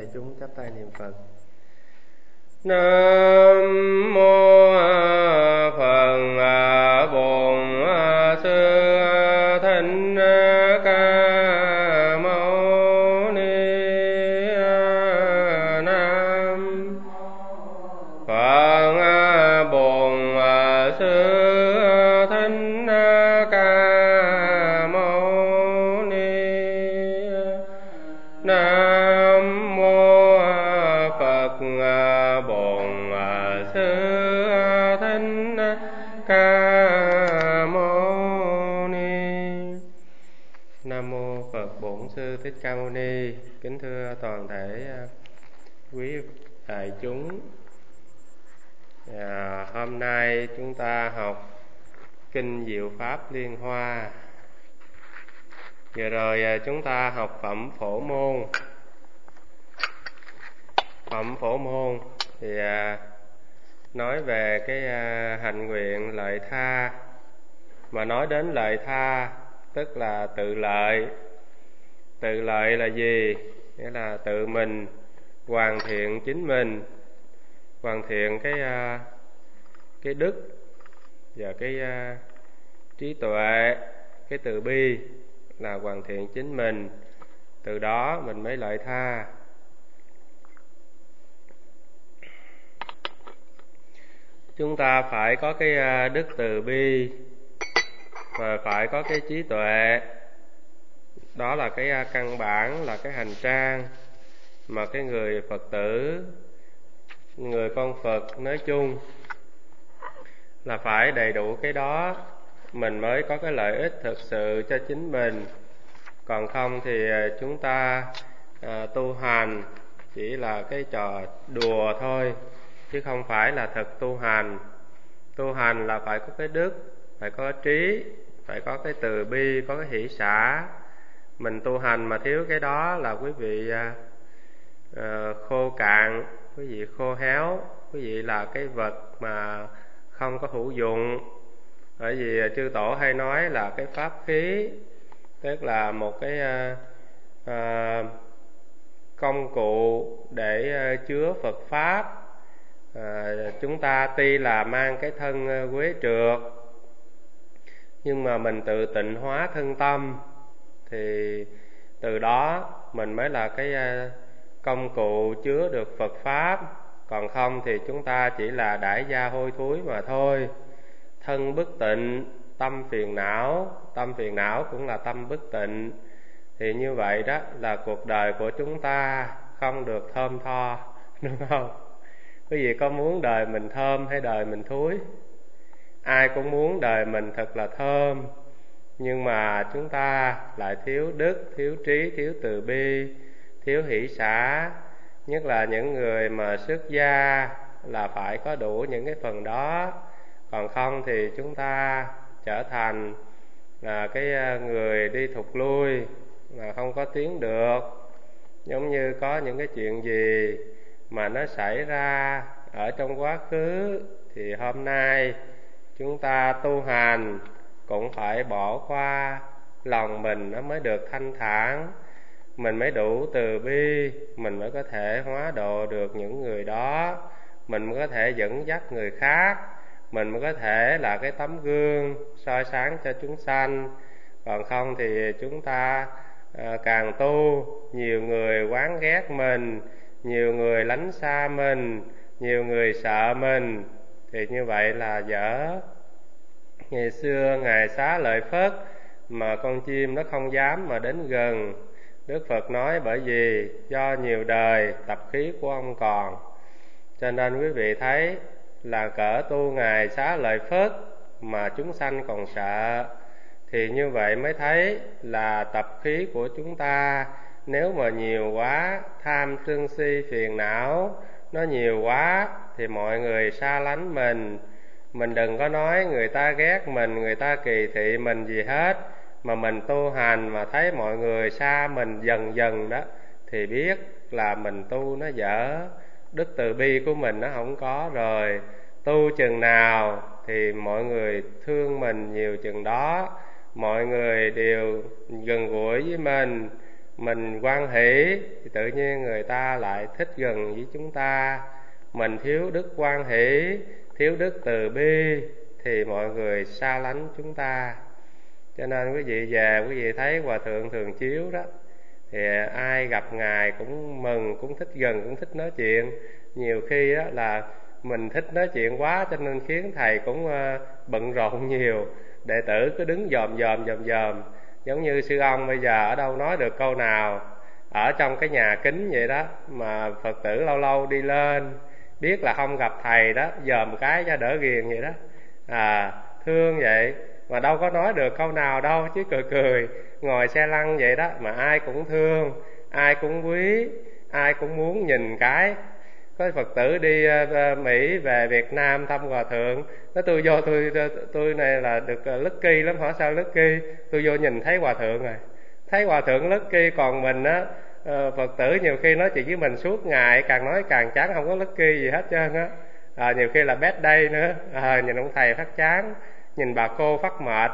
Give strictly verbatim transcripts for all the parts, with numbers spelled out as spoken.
thầy chúng chắp tay niệm Phật. Nam mô Phật Bổn Sư Thích Ca Mâu Ni. Nam Phật Bổn Sư Thích Ca Mâu Ni. Nam mô Phật Bổn Sư Thích Ca Mâu Ni. Nam mô Phật Bổn Sư Thích Ca Mâu Ni. Kính thưa toàn thể quý đại chúng, à, hôm nay chúng ta học Kinh Diệu Pháp Liên Hoa. Vừa rồi chúng ta học phẩm Phổ Môn. Phẩm Phổ Môn thì à, nói về cái à, hạnh nguyện lợi tha. Mà nói đến lợi tha tức là tự lợi. Tự lợi là gì? Nghĩa là tự mình hoàn thiện chính mình, hoàn thiện cái à, cái đức và cái à, trí tuệ, cái từ bi, là hoàn thiện chính mình. Từ đó mình mới lợi tha. Chúng ta phải có cái đức từ bi và phải có cái trí tuệ. Đó là cái căn bản, là cái hành trang mà cái người Phật tử, người con Phật nói chung là phải đầy đủ cái đó, mình mới có cái lợi ích thực sự cho chính mình. Còn không thì chúng ta à, tu hành chỉ là cái trò đùa thôi, chứ không phải là thật tu hành. Tu hành là phải có cái đức, phải có trí, phải có cái từ bi, có cái hỷ xả. Mình tu hành mà thiếu cái đó là quý vị à, à, khô cạn, quý vị khô héo, quý vị là cái vật mà không có hữu dụng. Bởi vì chư tổ hay nói là cái pháp khí, tức là một cái à, à, công cụ để à, chứa Phật Pháp. À, chúng ta tuy là mang cái thân quế trượt, nhưng mà mình tự tịnh hóa thân tâm, thì từ đó mình mới là cái công cụ chứa được Phật Pháp. Còn không thì chúng ta chỉ là đãi gia hôi thối mà thôi. Thân bất tịnh, tâm phiền não. Tâm phiền não cũng là tâm bất tịnh. Thì như vậy đó là cuộc đời của chúng ta không được thơm tho, đúng không? Quý vị có muốn đời mình thơm hay đời mình thúi? Ai cũng muốn đời mình thật là thơm, nhưng mà chúng ta lại thiếu đức, thiếu trí, thiếu từ bi, thiếu hỷ xả. Nhất là những người mà xuất gia là phải có đủ những cái phần đó. Còn không thì chúng ta trở thành là cái người đi thụt lui mà không có tiến được. Giống như có những cái chuyện gì mà nó xảy ra ở trong quá khứ, thì hôm nay chúng ta tu hành cũng phải bỏ qua, lòng mình nó mới được thanh thản, mình mới đủ từ bi, mình mới có thể hóa độ được những người đó, mình mới có thể dẫn dắt người khác, mình mới có thể là cái tấm gương soi sáng cho chúng sanh. Còn không thì chúng ta à, càng tu, nhiều người oán ghét mình, nhiều người lánh xa mình, nhiều người sợ mình, thì như vậy là dở. Ngày xưa Ngài Xá Lợi Phất mà con chim nó không dám mà đến gần. Đức Phật nói bởi vì do nhiều đời tập khí của ông còn. Cho nên quý vị thấy là cỡ tu Ngài Xá Lợi Phất mà chúng sanh còn sợ, thì như vậy mới thấy là tập khí của chúng ta nếu mà nhiều quá, tham sân si phiền não nó nhiều quá, thì mọi người xa lánh mình. Mình đừng có nói người ta ghét mình, người ta kỳ thị mình gì hết, mà mình tu hành mà thấy mọi người xa mình dần dần đó, thì biết là mình tu nó dở, đức từ bi của mình nó không có rồi. Tu chừng nào thì mọi người thương mình nhiều chừng đó, mọi người đều gần gũi với mình, Mình hoan hỷ thì tự nhiên người ta lại thích gần với chúng ta. Mình thiếu đức hoan hỷ, thiếu đức từ bi thì mọi người xa lánh chúng ta. Cho nên quý vị về, quý vị thấy Hòa Thượng thường chiếu đó, thì ai gặp Ngài cũng mừng, cũng thích gần, cũng thích nói chuyện. Nhiều khi đó là mình thích nói chuyện quá cho nên khiến Thầy cũng bận rộn nhiều. Đệ tử cứ đứng dòm dòm dòm dòm, giống như sư ông bây giờ ở đâu nói được câu nào, ở trong cái nhà kính vậy đó, mà Phật tử lâu lâu đi lên, biết là không gặp Thầy đó, dòm cái cho đỡ ghiền vậy đó. À, thương vậy, mà đâu có nói được câu nào đâu, chứ cười cười, ngồi xe lăn vậy đó, mà ai cũng thương, ai cũng quý, ai cũng muốn nhìn cái. Có Phật tử đi uh, Mỹ về Việt Nam thăm Hòa Thượng, nói tôi vô tôi tôi này là được uh, lucky lắm, hỏi sao lucky? Tôi vô nhìn thấy Hòa Thượng rồi, thấy Hòa Thượng lucky, còn mình á, uh, Phật tử nhiều khi nói chuyện với mình suốt ngày, càng nói càng chán, không có lucky gì hết trơn á. À, nhiều khi là bad day nữa, à, nhìn ông thầy phát chán, nhìn bà cô phát mệt.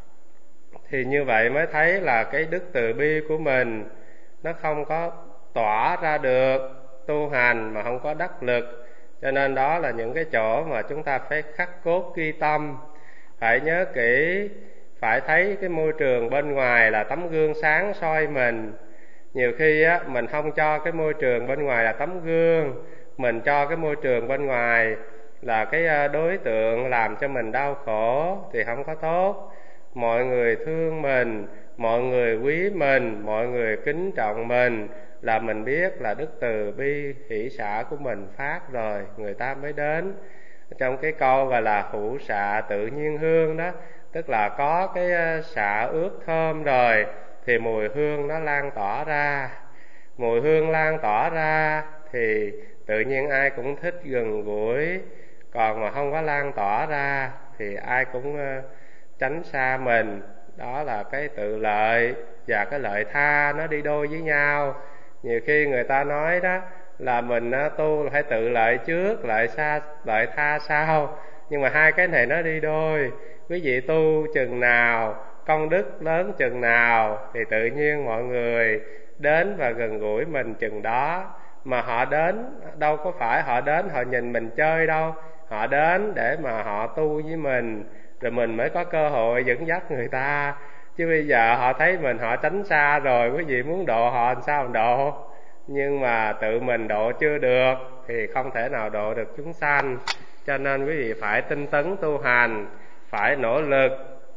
Thì như vậy mới thấy là cái đức từ bi của mình nó không có tỏa ra được, tu hành mà không có đắc lực. Cho nên đó là những cái chỗ mà chúng ta phải khắc cốt ghi tâm, phải nhớ kỹ, phải thấy cái môi trường bên ngoài là tấm gương sáng soi mình. Nhiều khi á, mình không cho cái môi trường bên ngoài là tấm gương, mình cho cái môi trường bên ngoài là cái đối tượng làm cho mình đau khổ thì không có tốt. Mọi người thương mình, mọi người quý mình, mọi người kính trọng mình là mình biết là đức từ bi hỷ xả của mình phát rồi, người ta mới đến. Trong cái câu gọi là hữu xạ tự nhiên hương đó, tức là có cái xạ ướt thơm rồi thì mùi hương nó lan tỏa ra. Mùi hương lan tỏa ra thì tự nhiên ai cũng thích gần gũi. Còn mà không có lan tỏa ra thì ai cũng tránh xa mình. Đó là cái tự lợi và cái lợi tha nó đi đôi với nhau. Nhiều khi người ta nói đó là mình tu là phải tự lợi trước, lợi xa, lợi tha sau, nhưng mà hai cái này nó đi đôi. Quý vị tu chừng nào, công đức lớn chừng nào thì tự nhiên mọi người đến và gần gũi mình chừng đó. Mà họ đến đâu có phải họ đến họ nhìn mình chơi đâu, họ đến để mà họ tu với mình, rồi mình mới có cơ hội dẫn dắt người ta. Chứ bây giờ họ thấy mình họ tránh xa rồi, quý vị muốn độ họ làm sao độ. Nhưng mà tự mình độ chưa được thì không thể nào độ được chúng sanh. Cho nên quý vị phải tinh tấn tu hành, phải nỗ lực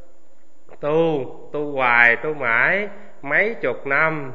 tu, tu hoài, tu mãi mấy chục năm,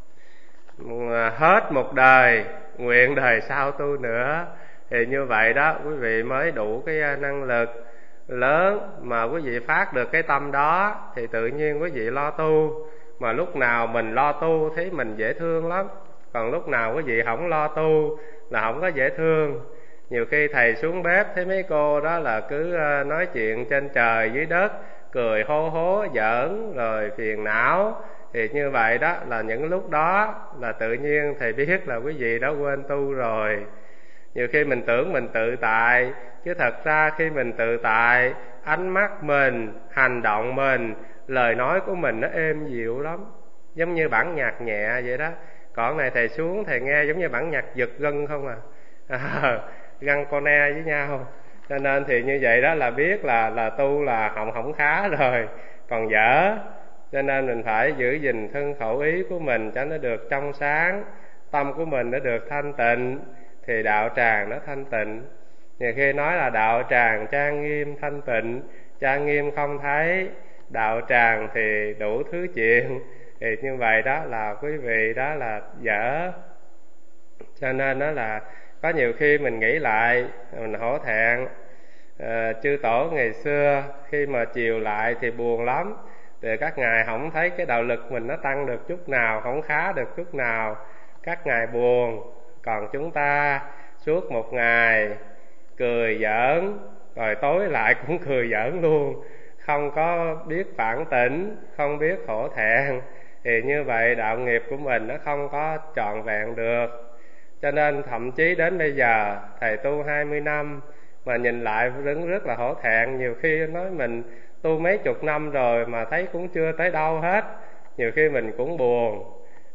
hết một đời, nguyện đời sau tu nữa. Thì như vậy đó quý vị mới đủ cái năng lực lớn. Mà quý vị phát được cái tâm đó thì tự nhiên quý vị lo tu. Mà lúc nào mình lo tu thấy mình dễ thương lắm, còn lúc nào quý vị không lo tu là không có dễ thương. Nhiều khi thầy xuống bếp thấy mấy cô đó là cứ nói chuyện trên trời dưới đất, cười hô hố giỡn rồi phiền não, thì như vậy đó là những lúc đó là tự nhiên thầy biết là quý vị đã quên tu rồi. Nhiều khi mình tưởng mình tự tại, chứ thật ra khi mình tự tại, ánh mắt mình, hành động mình, lời nói của mình nó êm dịu lắm, giống như bản nhạc nhẹ vậy đó. Còn này thầy xuống thầy nghe giống như bản nhạc giật gân không à, à găng con ne với nhau. Cho nên thì như vậy đó là biết là là tu là không không khá rồi, còn dở. Cho nên mình phải giữ gìn thân khẩu ý của mình cho nó được trong sáng, tâm của mình nó được thanh tịnh thì đạo tràng nó thanh tịnh. Nhiều khi nói là đạo tràng trang nghiêm thanh tịnh, trang nghiêm không thấy, đạo tràng thì đủ thứ chuyện. Thì như vậy đó là quý vị đó là dở. Cho nên đó là có nhiều khi mình nghĩ lại mình hổ thẹn. à, Chư tổ ngày xưa khi mà chiều lại thì buồn lắm, thì các ngài không thấy cái đạo lực mình nó tăng được chút nào, không khá được chút nào, các ngài buồn. Còn chúng ta suốt một ngày cười giỡn, rồi tối lại cũng cười giỡn luôn, không có biết phản tỉnh, không biết hổ thẹn, thì như vậy đạo nghiệp của mình nó không có trọn vẹn được. Cho nên thậm chí đến bây giờ thầy tu hai mươi năm mà nhìn lại vẫn rất là hổ thẹn. Nhiều khi nói mình tu mấy chục năm rồi mà thấy cũng chưa tới đâu hết, nhiều khi mình cũng buồn.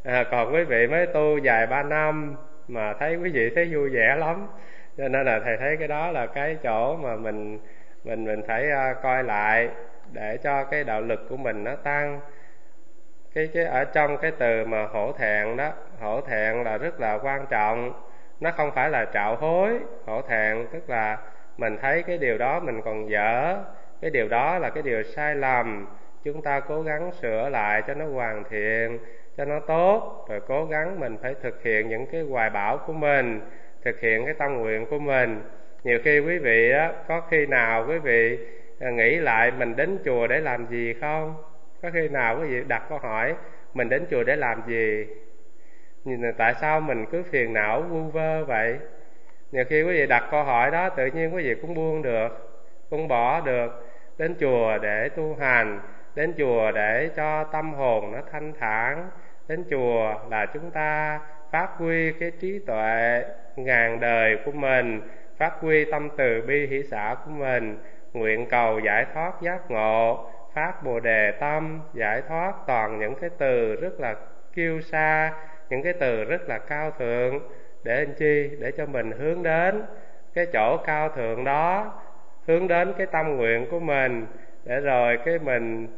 À, còn quý vị mới tu vài ba năm mà thấy quý vị thấy vui vẻ lắm, cho nên là thầy thấy cái đó là cái chỗ mà mình mình mình phải uh, coi lại để cho cái đạo lực của mình nó tăng. Cái cái ở trong cái từ mà hổ thẹn đó, hổ thẹn là rất là quan trọng. Nó không phải là trạo hối. Hổ thẹn tức là mình thấy cái điều đó mình còn dở, cái điều đó là cái điều sai lầm, chúng ta cố gắng sửa lại cho nó hoàn thiện, cho nó tốt, rồi cố gắng mình phải thực hiện những cái hoài bão của mình, thực hiện cái tâm nguyện của mình. Nhiều khi quý vị á, có khi nào quý vị nghĩ lại mình đến chùa để làm gì không? Có khi nào quý vị đặt câu hỏi mình đến chùa để làm gì? Nhìn là tại sao mình cứ phiền não vu vơ vậy? Nhiều khi quý vị đặt câu hỏi đó, tự nhiên quý vị cũng buông được, cũng bỏ được. Đến chùa để tu hành, đến chùa để cho tâm hồn nó thanh thản, đến chùa là chúng ta phát huy cái trí tuệ ngàn đời của mình, phát huy tâm từ bi hỷ xả của mình, nguyện cầu giải thoát giác ngộ, phát bồ đề tâm giải thoát. Toàn những cái từ rất là kiêu sa, những cái từ rất là cao thượng, để anh chi? Để cho mình hướng đến cái chỗ cao thượng đó, hướng đến cái tâm nguyện của mình, để rồi cái mình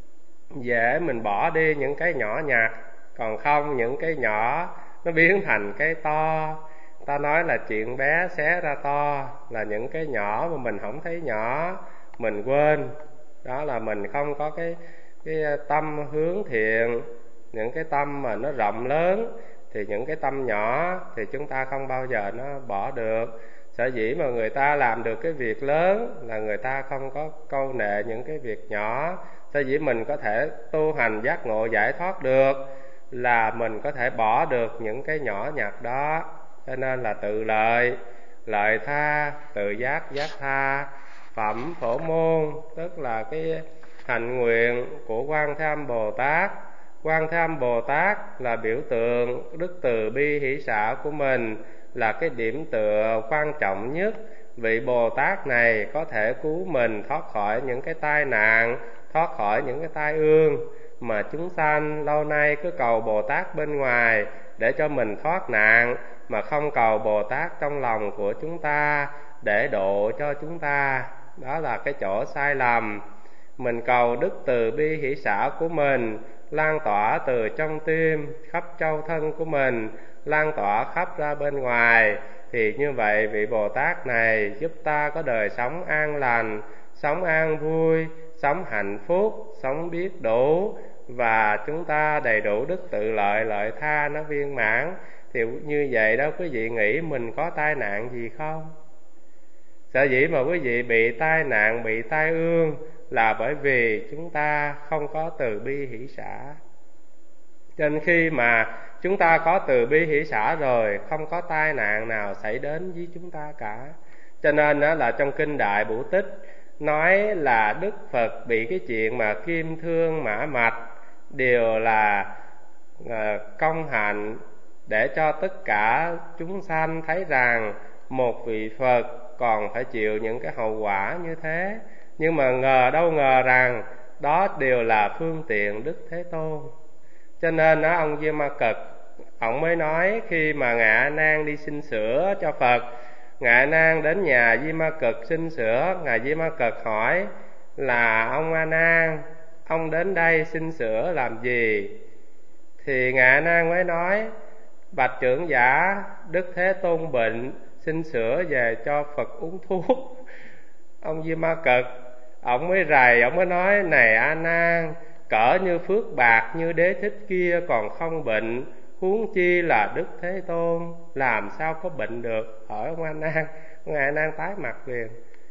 dễ mình bỏ đi những cái nhỏ nhặt. Còn không những cái nhỏ nó biến thành cái to. Ta nói là chuyện bé xé ra to, là những cái nhỏ mà mình không thấy nhỏ, mình quên. Đó là mình không có cái, cái tâm hướng thiện. Những cái tâm mà nó rộng lớn thì những cái tâm nhỏ thì chúng ta không bao giờ nó bỏ được. Sở dĩ mà người ta làm được cái việc lớn là người ta không có câu nệ những cái việc nhỏ. Sở dĩ mình có thể tu hành giác ngộ giải thoát được là mình có thể bỏ được những cái nhỏ nhặt đó. Cho nên là tự lợi, lợi tha, tự giác, giác tha, phẩm phổ môn, tức là cái hạnh nguyện của Quan Thế Âm Bồ Tát. Quan Thế Âm Bồ Tát là biểu tượng đức từ bi hỷ xả của mình, là cái điểm tựa quan trọng nhất. Vị Bồ Tát này có thể cứu mình thoát khỏi những cái tai nạn, thoát khỏi những cái tai ương mà chúng sanh lâu nay cứ cầu Bồ Tát bên ngoài để cho mình thoát nạn, mà không cầu Bồ Tát trong lòng của chúng ta để độ cho chúng ta. Đó là cái chỗ sai lầm. Mình cầu đức từ bi hỷ xả của mình lan tỏa từ trong tim khắp châu thân của mình, lan tỏa khắp ra bên ngoài, thì như vậy vị Bồ Tát này giúp ta có đời sống an lành, sống an vui, sống hạnh phúc, sống biết đủ, và chúng ta đầy đủ đức tự lợi, lợi tha nó viên mãn. Thì như vậy đó, quý vị nghĩ mình có tai nạn gì không? Sở dĩ mà quý vị bị tai nạn, bị tai ương là bởi vì chúng ta không có từ bi hỷ xả. Cho nên khi mà chúng ta có từ bi hỷ xả rồi, không có tai nạn nào xảy đến với chúng ta cả. Cho nên đó là trong kinh Đại Bủ Tích nói là Đức Phật bị cái chuyện mà kim thương mã mạch đều là công hạnh, để cho tất cả chúng sanh thấy rằng một vị Phật còn phải chịu những cái hậu quả như thế. Nhưng mà ngờ đâu ngờ rằng đó đều là phương tiện Đức Thế Tôn. Cho nên đó, ông Di Ma Cật ông mới nói, khi mà Ngài A Nan đi xin sữa cho Phật, Ngài A Nan đến nhà Di Ma Cật xin sữa. Ngài Di Ma Cật hỏi là ông A Nan, ông đến đây xin sữa làm gì? Thì Ngài A Nan mới nói, bạch trưởng giả, Đức Thế Tôn bệnh, xin sữa về cho Phật uống thuốc. Ông Di Ma Cật ông mới rầy, ông mới nói, này A Nan, cỡ như Phước Bạc như Đế Thích kia còn không bệnh, huống chi là Đức Thế Tôn, làm sao có bệnh được? Hỏi ông A Nan. Ông A Nan tái mặt liền.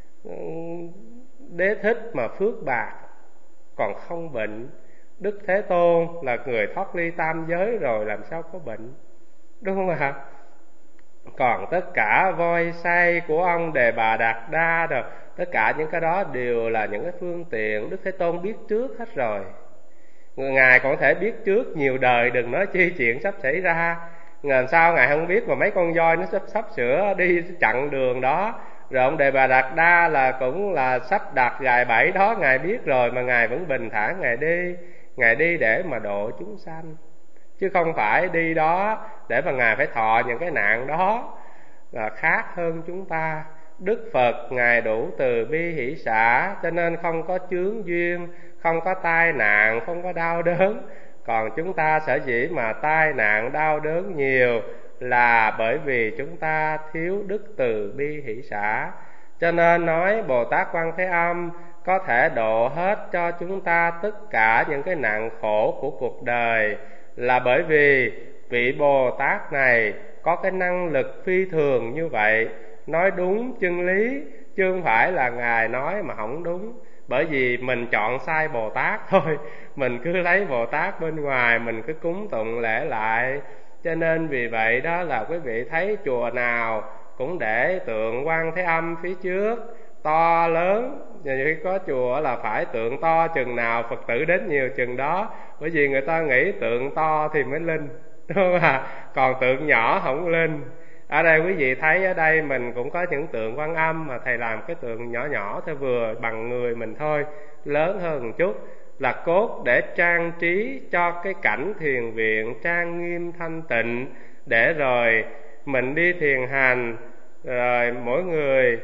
Đế Thích mà Phước Bạc còn không bệnh, Đức Thế Tôn là người thoát ly tam giới rồi, làm sao có bệnh? Đúng không ạ? Còn tất cả voi say của ông Đề Bà Đạt Đa rồi, tất cả những cái đó đều là những cái phương tiện Đức Thế Tôn biết trước hết rồi. Ngài còn có thể biết trước nhiều đời, đừng nói chi chuyện sắp xảy ra. Làm sao Ngài không biết mà mấy con voi nó sắp sắp sửa đi chặn đường đó. Rồi ông Đề Bà Đạt Đa là cũng là sắp đặt gài bẫy đó, Ngài biết rồi mà Ngài vẫn bình thản Ngài đi. Ngài đi để mà độ chúng sanh. chứ không phải đi đó để mà Ngài phải thọ những cái nạn đó, là khác hơn chúng ta. Đức Phật Ngài đủ từ bi hỷ xả, cho nên không có chướng duyên, không có tai nạn, không có đau đớn. Còn chúng ta sở dĩ mà tai nạn đau đớn nhiều là bởi vì chúng ta thiếu đức từ bi hỷ xả. Cho nên nói Bồ Tát Quan Thế Âm có thể độ hết cho chúng ta tất cả những cái nạn khổ của cuộc đời, là bởi vì vị Bồ Tát này có cái năng lực phi thường như vậy, nói đúng chân lý, chứ không phải là Ngài nói mà không đúng. Bởi vì mình chọn sai Bồ Tát thôi, mình cứ lấy Bồ Tát bên ngoài, mình cứ cúng tụng lễ lại. Cho nên vì vậy đó là quý vị thấy chùa nào cũng để tượng Quan Thế Âm phía trước, to lớn. Như có chùa là phải tượng to chừng nào Phật tử đến nhiều chừng đó, bởi vì người ta nghĩ tượng to thì mới linh, đúng không ạ? Còn tượng nhỏ không linh. Ở đây quý vị thấy ở đây mình cũng có những tượng Quan Âm mà thầy làm cái tượng nhỏ nhỏ thôi, vừa bằng người mình thôi, lớn hơn một chút, là cốt để trang trí cho cái cảnh thiền viện trang nghiêm thanh tịnh, để rồi mình đi thiền hành, rồi mỗi người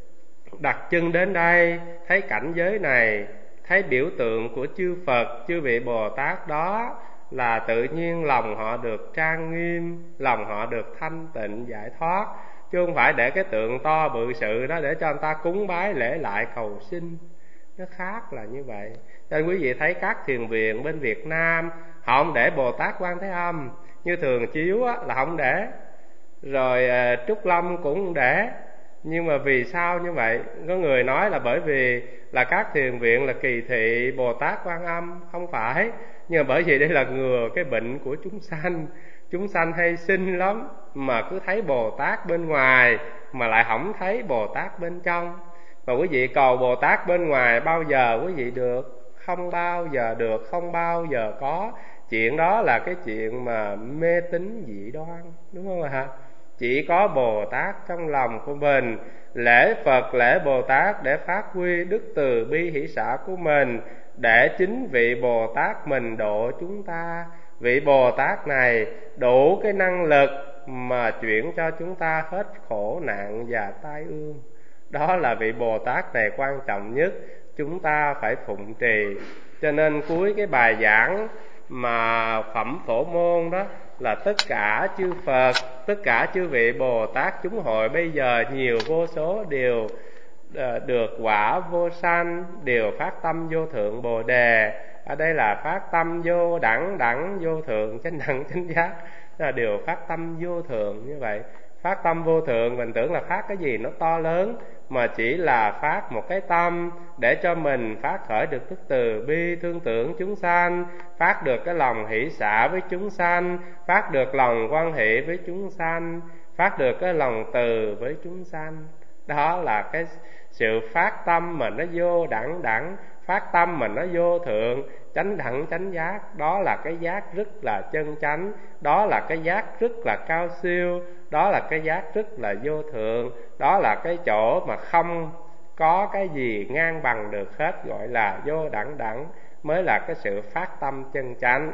đặt chân đến đây thấy cảnh giới này, thấy biểu tượng của chư Phật, chư vị Bồ Tát đó, là tự nhiên lòng họ được trang nghiêm, lòng họ được thanh tịnh giải thoát, chứ không phải để cái tượng to bự sự đó để cho người ta cúng bái lễ lại cầu xin. Nó khác là như vậy. Cho nên quý vị thấy các thiền viện bên Việt Nam họ không để Bồ Tát Quan Thế Âm, như Thường Chiếu á, là không để, rồi Trúc Lâm cũng không để. Nhưng mà vì sao như vậy? Có người nói là bởi vì là các thiền viện là kỳ thị Bồ Tát Quan Âm. Không phải, nhưng mà bởi vì đây là ngừa cái bệnh của chúng sanh. Chúng sanh hay xin lắm, mà cứ thấy Bồ Tát bên ngoài mà lại không thấy Bồ Tát bên trong. Mà quý vị cầu Bồ Tát bên ngoài bao giờ quý vị được? Không bao giờ được, không bao giờ có. Chuyện đó là cái chuyện mà mê tín dị đoan, đúng không ạ? Chỉ có Bồ Tát trong lòng của mình, lễ Phật lễ Bồ Tát để phát huy đức từ bi hỷ xả của mình, để chính vị Bồ Tát mình độ chúng ta. Vị Bồ Tát này đủ cái năng lực mà chuyển cho chúng ta hết khổ nạn và tai ương. Đó là vị Bồ Tát này quan trọng nhất, chúng ta phải phụng trì. Cho nên cuối cái bài giảng mà phẩm Phổ Môn đó là tất cả chư Phật, tất cả chư vị Bồ Tát chúng hội bây giờ nhiều vô số đều được quả vô sanh, đều phát tâm vô thượng Bồ Đề. Ở đây là phát tâm vô đẳng đẳng vô thượng chánh đẳng chánh giác, là đều phát tâm vô thượng như vậy. Phát tâm vô thượng mình tưởng là phát cái gì nó to lớn, mà chỉ là phát một cái tâm để cho mình phát khởi được đức từ bi thương tưởng chúng sanh, phát được cái lòng hỷ xả với chúng sanh, phát được lòng quan hệ với chúng sanh, phát được cái lòng từ với chúng sanh. Đó là cái sự phát tâm mà nó vô đẳng đẳng, phát tâm mà nó vô thượng, chánh đẳng chánh giác. Đó là cái giác rất là chân chánh, đó là cái giác rất là cao siêu, đó là cái giác rất là vô thượng, đó là cái chỗ mà không có cái gì ngang bằng được hết, gọi là vô đẳng đẳng, mới là cái sự phát tâm chân chánh.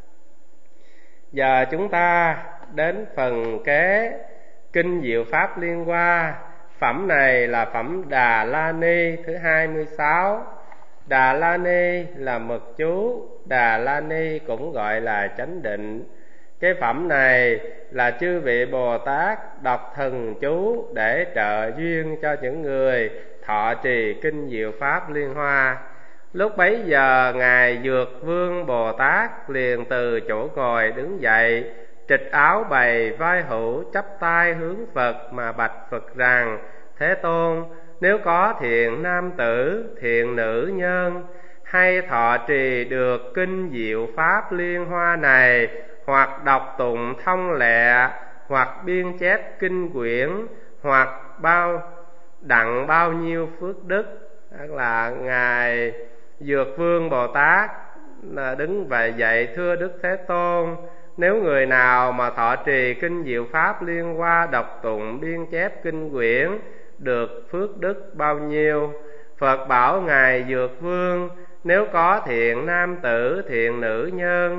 Giờ chúng ta đến phần kế Kinh Diệu Pháp Liên Hoa. Phẩm này là phẩm Đà La Ni thứ hai mươi sáu. Đà La Ni là mật chú, Đà La Ni cũng gọi là chánh định. Cái phẩm này là chư vị Bồ Tát đọc thần chú để trợ duyên cho những người thọ trì Kinh Diệu Pháp Liên Hoa. Lúc bấy giờ Ngài Dược Vương Bồ Tát liền từ chỗ ngồi đứng dậy, trịch áo bày vai hữu, chắp tay hướng Phật mà bạch Phật rằng: Thế Tôn, nếu có thiện nam tử, thiện nữ nhân hay thọ trì được Kinh Diệu Pháp Liên Hoa này, hoặc đọc tụng thông lệ, hoặc biên chép kinh quyển, hoặc bao đặng bao nhiêu phước đức. Tức là Ngài Dược Vương Bồ Tát đứng về dậy: Thưa Đức Thế Tôn, nếu người nào mà thọ trì Kinh Diệu Pháp Liên Hoa, đọc tụng biên chép kinh quyển, được phước đức bao nhiêu? Phật bảo Ngài Dược Vương: Nếu có thiện nam tử, thiện nữ nhân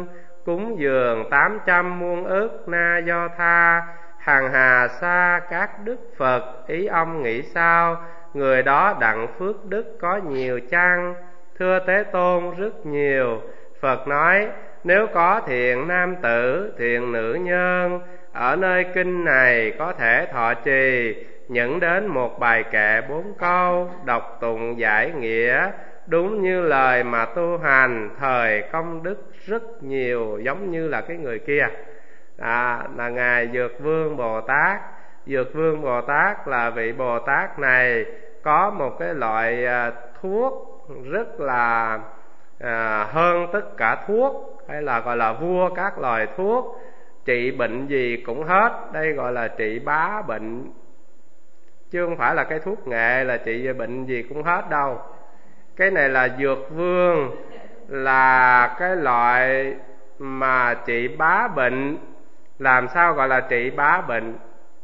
cúng dường tám trăm muôn ức na do tha, hằng hà sa các đức Phật, ý ông nghĩ sao, người đó đặng phước đức có nhiều chăng? Thưa Thế Tôn, rất nhiều. Phật nói, nếu có thiện nam tử, thiện nữ nhân ở nơi kinh này có thể thọ trì, nhẫn đến một bài kệ bốn câu, đọc tụng giải nghĩa, đúng như lời mà tu hành, thời công đức rất nhiều, giống như là cái người kia. À, là Ngài Dược Vương Bồ Tát. Dược Vương Bồ Tát là vị Bồ Tát này có một cái loại à, thuốc rất là à, hơn tất cả thuốc, hay là gọi là vua các loài thuốc, trị bệnh gì cũng hết. Đây gọi là trị bá bệnh, chứ không phải là cái thuốc nghệ là trị bệnh gì cũng hết đâu. Cái này là Dược Vương, là cái loại mà trị bá bệnh. Làm sao gọi là trị bá bệnh?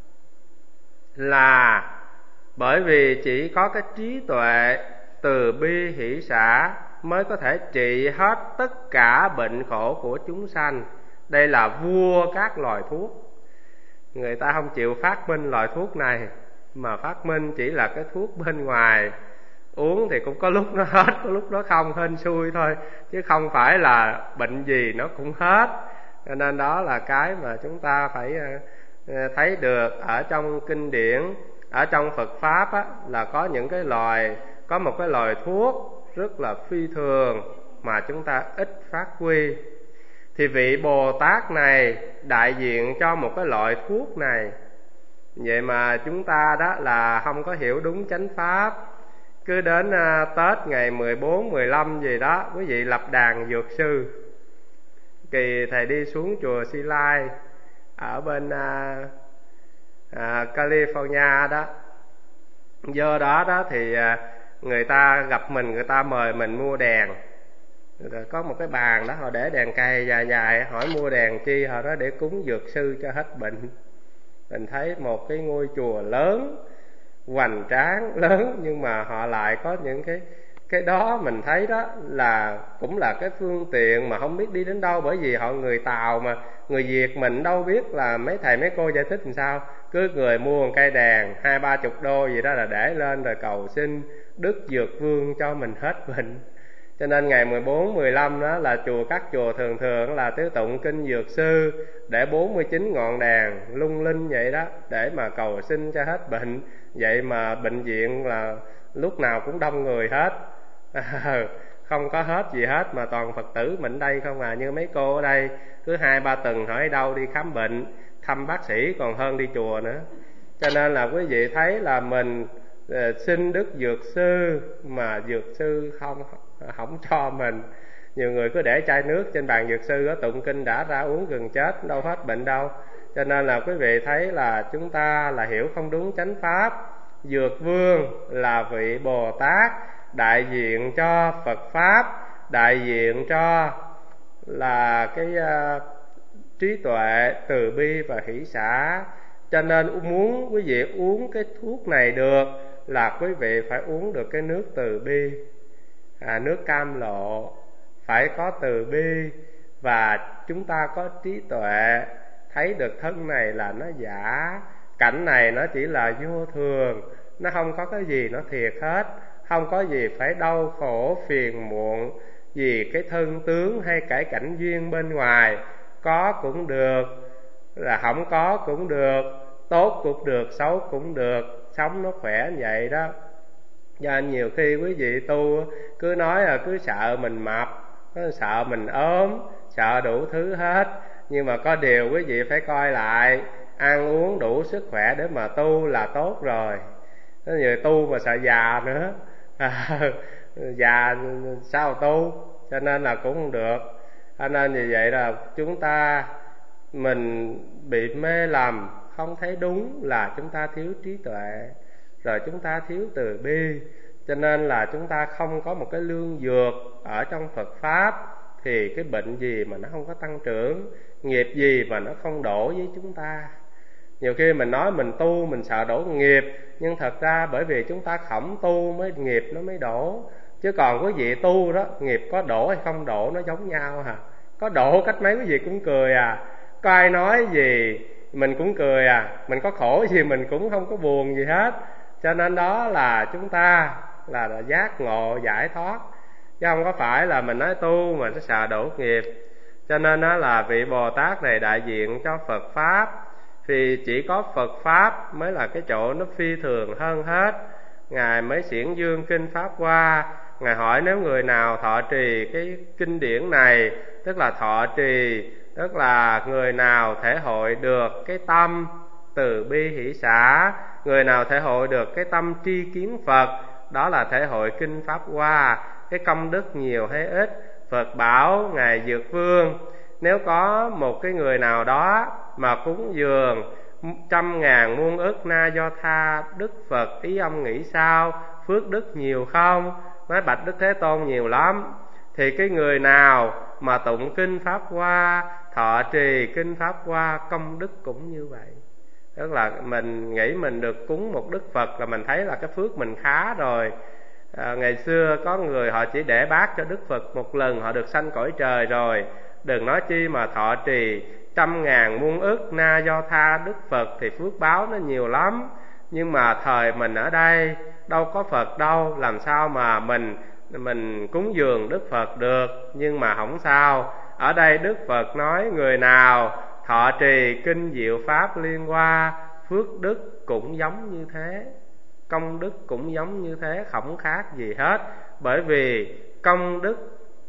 Là bởi vì chỉ có cái trí tuệ từ bi hỷ xả mới có thể trị hết tất cả bệnh khổ của chúng sanh. Đây là vua các loài thuốc. Người ta không chịu phát minh loại thuốc này, mà phát minh chỉ là cái thuốc bên ngoài, uống thì cũng có lúc nó hết, có lúc nó không, hên xui thôi, chứ không phải là bệnh gì nó cũng hết. Cho nên đó là cái mà chúng ta phải thấy được ở trong kinh điển. Ở trong Phật Pháp á, là có những cái loài, có một cái loài thuốc rất là phi thường mà chúng ta ít phát huy. Thì vị Bồ Tát này đại diện cho một cái loại thuốc này. Vậy mà chúng ta đó là không có hiểu đúng chánh pháp. Cứ đến uh, Tết ngày mười bốn, mười lăm gì đó, quý vị lập đàn dược sư. Kỳ thầy đi xuống chùa Si Lai ở bên uh, uh, California đó. Do đó đó thì uh, người ta gặp mình, người ta mời mình mua đèn. Rồi có một cái bàn đó, họ để đèn cày dài dài, hỏi mua đèn chi, họ đó để cúng dược sư cho hết bệnh. Mình thấy một cái ngôi chùa lớn, hoành tráng, lớn, nhưng mà họ lại có những cái cái đó. Mình thấy đó là cũng là cái phương tiện mà không biết đi đến đâu. Bởi vì họ người Tàu mà, người Việt mình đâu biết là mấy thầy mấy cô giải thích làm sao. Cứ người mua một cây đèn hai ba chục đô gì đó là để lên rồi cầu xin Đức Dược Vương cho mình hết bệnh. Cho nên ngày mười bốn, mười lăm đó là chùa, các chùa thường thường là tứ tụng kinh Dược Sư, để bốn mươi chín ngọn đèn lung linh vậy đó, để mà cầu xin cho hết bệnh. Vậy mà bệnh viện là lúc nào cũng đông người hết, không có hết gì hết, mà toàn Phật tử mình đây không à. Như mấy cô ở đây cứ hai ba tuần hỏi đâu đi khám bệnh, thăm bác sĩ còn hơn đi chùa nữa. Cho nên là quý vị thấy là mình xin Đức Dược Sư mà Dược Sư không không cho mình. Nhiều người cứ để chai nước trên bàn dược sư đó, tụng kinh đã ra uống gần chết, đâu hết bệnh đâu. Cho nên là quý vị thấy là chúng ta là hiểu không đúng chánh pháp. Dược Vương là vị Bồ Tát đại diện cho Phật Pháp, đại diện cho là cái uh, trí tuệ, từ bi và hỷ xả. Cho nên muốn quý vị uống cái thuốc này được là quý vị phải uống được cái nước từ bi, à, nước cam lộ. Phải có từ bi và chúng ta có trí tuệ, thấy được thân này là nó giả, cảnh này nó chỉ là vô thường, nó không có cái gì nó thiệt hết, không có gì phải đau khổ phiền muộn vì cái thân tướng hay cái cảnh duyên bên ngoài. Có cũng được, là không có cũng được, tốt cũng được, xấu cũng được, sống nó khỏe như vậy đó. Do nhiều khi quý vị tu cứ nói là cứ sợ mình mập, sợ mình ốm, sợ đủ thứ hết. Nhưng mà có điều quý vị phải coi lại, ăn uống đủ sức khỏe để mà tu là tốt rồi. Có nhiều tu mà sợ già nữa, già sao tu, cho nên là cũng không được. Cho nên vì vậy là chúng ta mình bị mê lầm, không thấy đúng là chúng ta thiếu trí tuệ, rồi chúng ta thiếu từ bi. Cho nên là chúng ta không có một cái lương dược ở trong Phật Pháp, thì cái bệnh gì mà nó không có tăng trưởng, nghiệp gì mà nó không đổ với chúng ta. Nhiều khi mình nói mình tu mình sợ đổ nghiệp, nhưng thật ra bởi vì chúng ta không tu mới nghiệp nó mới đổ. Chứ còn quý vị tu đó, nghiệp có đổ hay không đổ nó giống nhau hả? có độ cách mấy quý vị cũng cười à, có ai nói gì mình cũng cười à, mình có khổ gì mình cũng không có buồn gì hết. Cho nên đó là chúng ta là, là giác ngộ giải thoát, chứ không có phải là mình nói tu mà nó sợ đổ nghiệp. Cho nên đó là vị Bồ Tát này đại diện cho Phật Pháp, vì chỉ có Phật Pháp mới là cái chỗ nó phi thường hơn hết. Ngài mới xiển dương kinh Pháp Hoa, Ngài hỏi nếu người nào thọ trì cái kinh điển này, tức là thọ trì, tức là người nào thể hội được cái tâm từ bi hỷ xả, người nào thể hội được cái tâm tri kiến Phật, đó là thể hội kinh Pháp Hoa. Cái công đức nhiều hay ít, Phật bảo Ngài Dược Vương, nếu có một cái người nào đó mà cúng dường trăm ngàn muôn ức na do tha Đức Phật, ý ông nghĩ sao? Phước đức nhiều không? Nói bạch Đức Thế Tôn nhiều lắm. Thì cái người nào mà tụng kinh Pháp Hoa, thọ trì kinh Pháp Hoa, công đức cũng như vậy. Tức là mình nghĩ mình được cúng một Đức Phật là mình thấy là cái phước mình khá rồi. à, Ngày xưa có người họ chỉ để bát cho Đức Phật một lần họ được sanh cõi trời rồi, đừng nói chi mà thọ trì trăm ngàn muôn ức na do tha Đức Phật thì phước báo nó nhiều lắm. Nhưng mà thời mình ở đây đâu có Phật đâu, làm sao mà mình mình cúng dường Đức Phật được. Nhưng mà không sao, ở đây Đức Phật nói người nào thọ trì kinh diệu pháp liên hoa, phước đức cũng giống như thế, công đức cũng giống như thế, không khác gì hết. Bởi vì công đức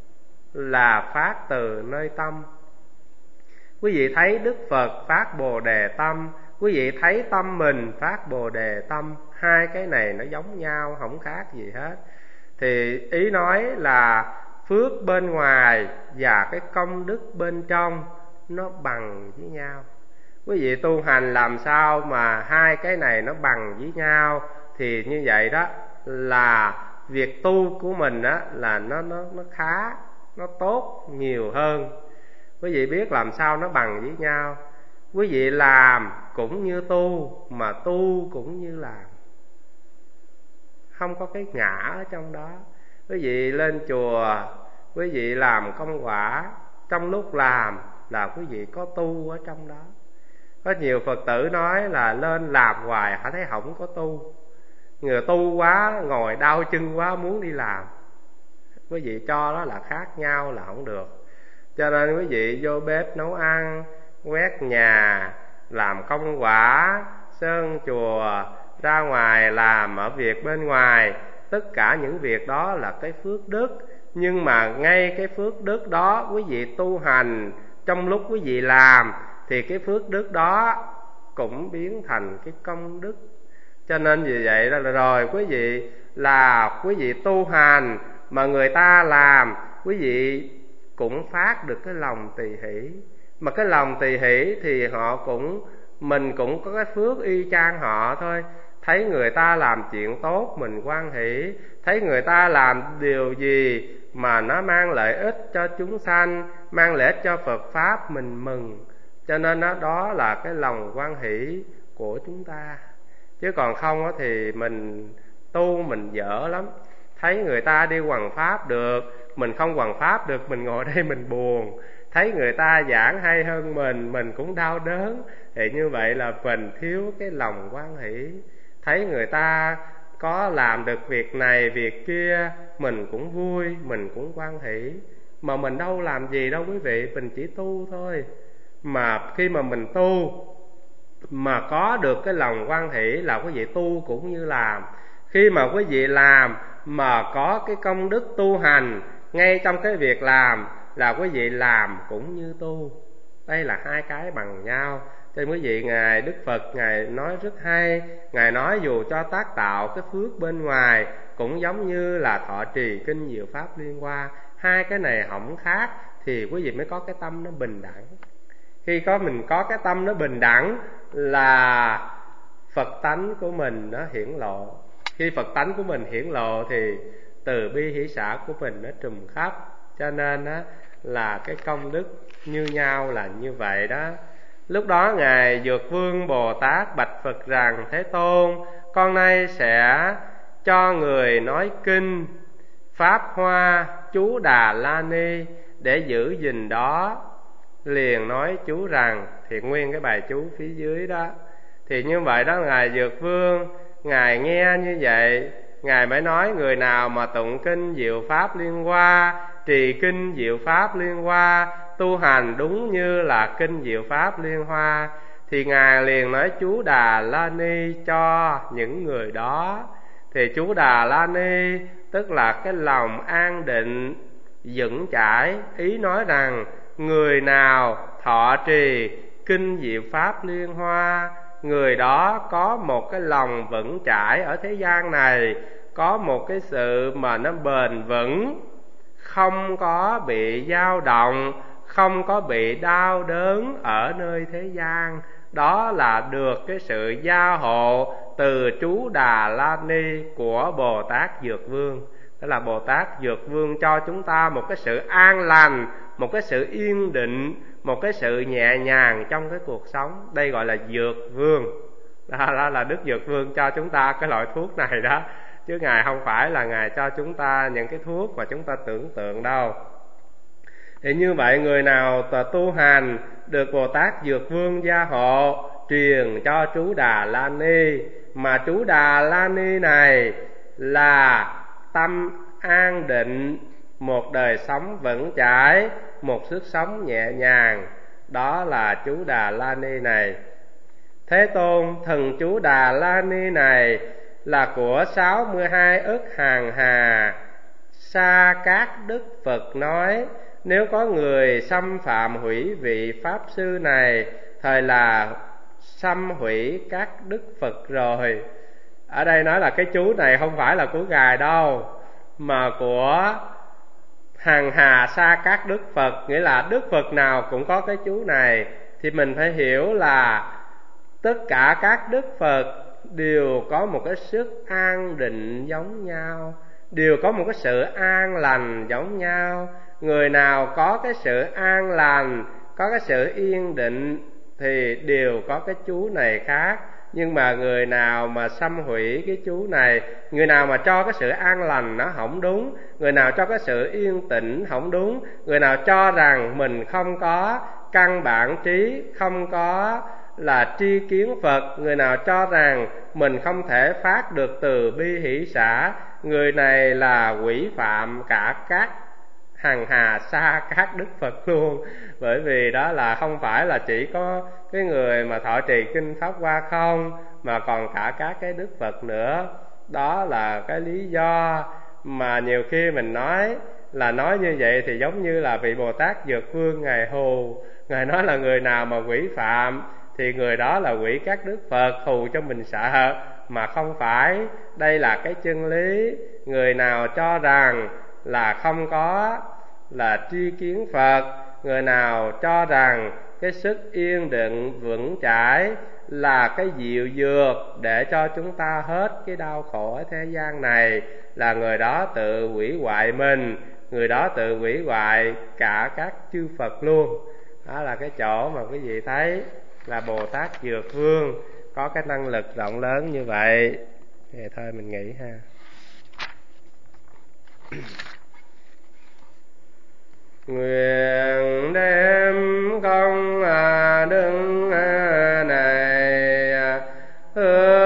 là phát từ nơi tâm. Quý vị thấy Đức Phật phát Bồ Đề tâm, quý vị thấy tâm mình phát Bồ Đề tâm, hai cái này nó giống nhau, không khác gì hết. Thì ý nói là phước bên ngoài và cái công đức bên trong nó bằng với nhau. Quý vị tu hành làm sao mà hai cái này nó bằng với nhau? Thì như vậy đó là việc tu của mình đó là nó nó nó khá, nó tốt nhiều hơn. Quý vị biết làm sao nó bằng với nhau? Quý vị làm cũng như tu, mà tu cũng như làm, không có cái ngã ở trong đó. Quý vị lên chùa, quý vị làm công quả, trong lúc làm là quý vị có tu ở trong đó. Có nhiều Phật tử nói là lên làm hoài họ thấy không có tu, người tu quá, ngồi đau chân quá muốn đi làm. Quý vị cho đó là khác nhau là không được. Cho nên quý vị vô bếp nấu ăn, quét nhà, làm công quả, sơn chùa, ra ngoài làm ở việc bên ngoài, tất cả những việc đó là cái phước đức. Nhưng mà ngay cái phước đức đó quý vị tu hành, trong lúc quý vị làm thì cái phước đức đó cũng biến thành cái công đức. Cho nên vì vậy là rồi quý vị là quý vị tu hành mà người ta làm, quý vị cũng phát được cái lòng tỳ hỷ. Mà cái lòng tỳ hỷ thì họ cũng, mình cũng có cái phước y chang họ thôi. Thấy người ta làm chuyện tốt mình hoan hỷ, thấy người ta làm điều gì mà nó mang lợi ích cho chúng sanh, mang lợi ích cho Phật Pháp, mình mừng. Cho nên đó, đó là cái lòng hoan hỷ của chúng ta. Chứ còn không thì mình tu mình dở lắm. Thấy người ta đi hoằng pháp được, mình không hoằng pháp được, mình ngồi đây mình buồn. Thấy người ta giảng hay hơn mình, mình cũng đau đớn. Thì như vậy là mình thiếu cái lòng hoan hỷ. Thấy người ta có làm được việc này việc kia, mình cũng vui, mình cũng hoan hỷ. Mà mình đâu làm gì đâu quý vị, mình chỉ tu thôi. Mà khi mà mình tu mà có được cái lòng hoan hỷ là quý vị tu cũng như làm. Khi mà quý vị làm mà có cái công đức tu hành ngay trong cái việc làm là quý vị làm cũng như tu. Đây là hai cái bằng nhau. Cho nên quý vị, Ngài Đức Phật Ngài nói rất hay. Ngài nói dù cho tác tạo cái phước bên ngoài cũng giống như là thọ trì kinh diệu pháp liên hoa. Hai cái này không khác thì quý vị mới có cái tâm nó bình đẳng. Khi có mình có cái tâm nó bình đẳng là Phật tánh của mình nó hiển lộ. Khi Phật tánh của mình hiển lộ thì từ bi hỷ xả của mình nó trùm khắp. Cho nên đó là cái công đức như nhau là như vậy đó. Lúc đó Ngài Dược Vương Bồ Tát bạch Phật rằng: Thế Tôn, con nay sẽ cho người nói kinh Pháp Hoa chú Đà La Ni để giữ gìn đó. Liền nói chú rằng, thì nguyên cái bài chú phía dưới đó. Thì như vậy đó, Ngài Dược Vương, Ngài nghe như vậy, Ngài mới nói người nào mà tụng kinh Diệu Pháp Liên Hoa, trì kinh Diệu Pháp Liên Hoa, tu hành đúng như là kinh Diệu Pháp Liên Hoa, thì Ngài liền nói chú Đà La Ni cho những người đó. Thì chú Đà La Ni tức là cái lòng an định vững chãi. Ý nói rằng người nào thọ trì kinh Diệu Pháp Liên Hoa, người đó có một cái lòng vững chãi ở thế gian này, có một cái sự mà nó bền vững, không có bị dao động, không có bị đau đớn ở nơi thế gian. Đó là được cái sự gia hộ từ chú Đà La Ni của Bồ Tát Dược Vương. Đó là Bồ Tát Dược Vương cho chúng ta một cái sự an lành, một cái sự yên định, một cái sự nhẹ nhàng trong cái cuộc sống. Đây gọi là Dược Vương. Đó, đó là Đức Dược Vương cho chúng ta cái loại thuốc này đó. Chứ Ngài không phải là Ngài cho chúng ta những cái thuốc mà chúng ta tưởng tượng đâu. Thì như vậy, người nào tu hành được Bồ Tát Dược Vương gia hộ, truyền cho chú Đà La Ni, mà chú Đà La Ni này là tâm an định, một đời sống vững chãi, một sức sống nhẹ nhàng, đó là chú Đà La Ni này. Thế Tôn, thần chú Đà La Ni này là của sáu mươi hai ức hàng hà Sa Cát Đức Phật nói, nếu có người xâm phạm hủy vị Pháp Sư này, thời là xâm hủy các Đức Phật rồi. Ở đây nói là cái chú này không phải là của Ngài đâu, mà của hàng hà Sa Cát Đức Phật, nghĩa là Đức Phật nào cũng có cái chú này. Thì mình phải hiểu là tất cả các Đức Phật đều có một cái sức an định giống nhau, đều có một cái sự an lành giống nhau. Người nào có cái sự an lành, có cái sự yên định thì đều có cái chú này khác. Nhưng mà người nào mà xâm hủy cái chú này, người nào mà cho cái sự an lành nó không đúng, người nào cho cái sự yên tĩnh không đúng, người nào cho rằng mình không có căn bản trí, không có là tri kiến Phật, người nào cho rằng mình không thể phát được từ bi hỷ xả, người này là quỷ phạm cả các hằng hà sa các Đức Phật luôn. Bởi vì đó là không phải là chỉ có cái người mà thọ trì kinh Pháp Hoa không, mà còn cả các cái Đức Phật nữa. Đó là cái lý do mà nhiều khi mình nói là nói như vậy thì giống như là vị Bồ Tát Dược Vương Ngài hù. Ngài nói là người nào mà quỷ phạm thì người đó là quỷ các Đức Phật, hù cho mình sợ. Mà không phải, đây là cái chân lý. Người nào cho rằng là không có là tri kiến Phật, người nào cho rằng cái sức yên định vững chãi là cái diệu dược để cho chúng ta hết cái đau khổ ở thế gian này, là người đó tự hủy hoại mình, người đó tự hủy hoại cả các chư Phật luôn. Đó là cái chỗ mà quý vị thấy là Bồ Tát Dược Vương có cái năng lực rộng lớn như vậy. Thì thôi mình nghĩ ha. Nguyện đem công đức này hương